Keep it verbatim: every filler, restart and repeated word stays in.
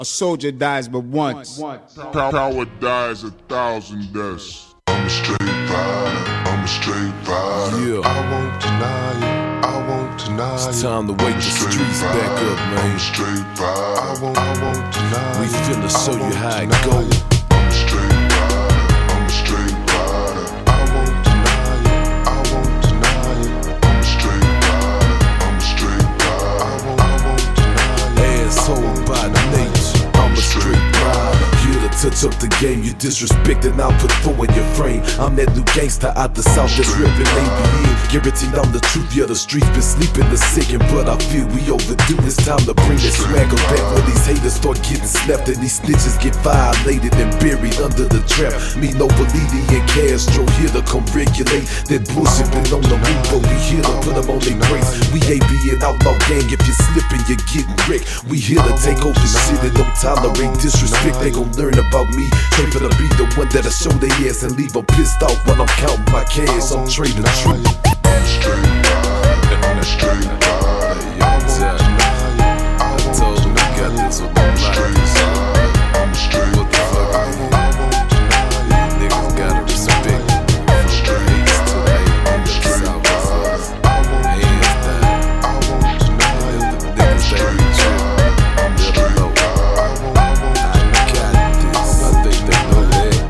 A soldier dies but once. Power dies a thousand deaths. I'm a straight rider, I'm a straight rider. Yeah. I won't deny it, I won't deny it. It's time to wake the streets back up, I'm man. a straight rider, I won't, I won't deny We it. finna show you how it deny go. it. I'm a straight rider, I'm a straight rider. I won't deny it, I won't deny it. I'm a straight rider, I'm a straight rider. I won't, I won't deny it. Asshole by nature, I'm a straight rider. Here to touch up the game, you disrespecting, I'll put four in your frame. I'm that new gangster out the south that's ripping A B N. Guaranteed I'm the truth, yeah, the streets been sleeping the second, but I feel we overdue. It's time to bring that swagger back when these haters start getting slapped and these snitches get violated and buried under the trap. Me, Nobility and Castro here to come regulate that bullshit. Been on the move, but we here to put them on their brace. We ain't being outlaw gang, if you're slipping, you're getting wrecked. We here to take over shit and don't tolerate disrespect. They gon' learn about me, train for to be the one that'll show their ass and leave them pissed off when I'm counting my cash. I'm trading truth.